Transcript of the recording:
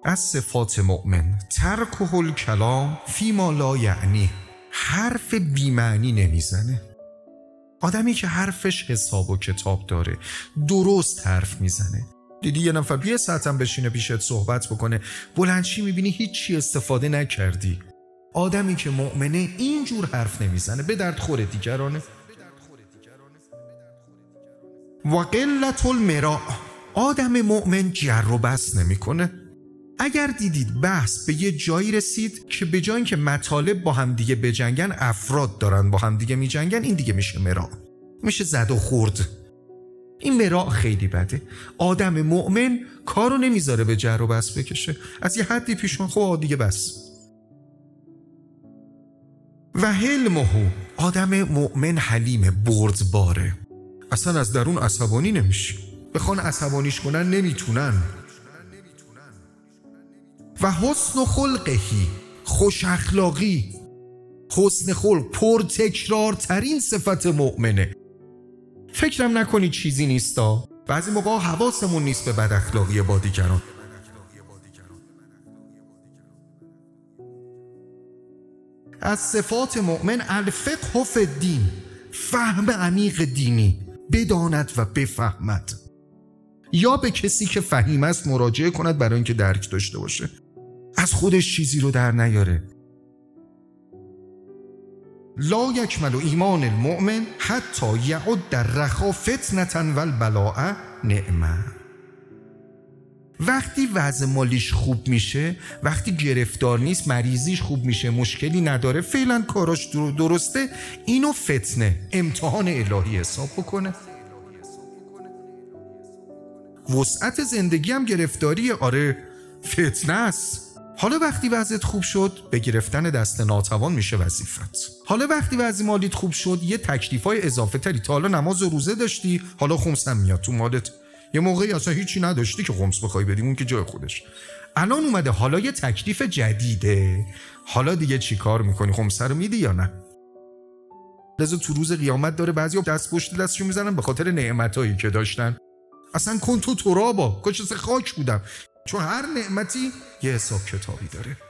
از صفات مؤمن ترک الکلام فیما لا یعنی، حرف بی‌معنی نمیزنه. آدمی که حرفش حساب و کتاب داره، درست حرف میزنه. دیدی یه نفر یه ساعت هم بشینه پیشت صحبت بکنه، بلندشی میبینی هیچی استفاده نکردی. آدمی که مؤمنه اینجور حرف نمیزنه، به درد خوره دیگرانه. و قلت المراء، آدم مؤمن جر و بحث نمیکنه. اگر دیدید بحث به یه جایی رسید که به جای اینکه مطالب با هم دیگه بجنگن، افراد دارن با هم دیگه میجنگن، این دیگه میشه مراء، میشه زد و خورد. این مراء خیلی بده. آدم مؤمن کارو نمیذاره به جر و بحث بکشه، از یه حدی پیشون خب دیگه بس. و حلمه، آدم مؤمن حلیمه، بردباره، اصلا از درون عصبانی نمیشه. بخوان عصبانیش کنن نمیتونن. و حسن خلقهی، خوش اخلاقی، حسن خلق پر تکرار ترین صفت مؤمنه. فکرم نکنید چیزی نیستا، بعضی موقع حواسمون نیست به بد اخلاقی با دیگران. از صفات مؤمن الفقه فی الدین، فهم عمیق دینی، بداند و بفهمد. یا به کسی که فهیم است مراجعه کند برای اینکه درک داشته باشه، از خودش چیزی رو در نیاره. لا یکمل ایمان المؤمن حتی یعد در رخا فتنة و البلاء نعمه. وقتی وضع مالیش خوب میشه، وقتی گرفتار نیست، مریضیش خوب میشه، مشکلی نداره، فعلا کاراش درسته، اینو فتنه، امتحان الهی حساب بکنه. وسعت زندگی هم گرفتاریه، آره فتنه است. حالا وقتی وضعت خوب شد، به گرفتن دست ناتوان میشه وظیفت. حالا وقتی وضع مالیت خوب شد، یه تکلیفای اضافه تری، تا حالا نماز و روزه داشتی، حالا خمس هم میاد تو مالت. یه موقعی اصلا هیچی نداشتی که خمس بخوای بدی، اون که جای خودش. الان اومده، حالا یه تکلیف جدیده، حالا دیگه چی کار میکنی؟ خمسه رو میدی یا نه؟ لذا تو روز قیامت داره بعضیا دست پشت دستشو میزنن به خاطر نعمتایی که داشتن. اصلا کن تو ترابا، کاش خاک بودم. چون هر نعمتی یه حساب کتابی داره.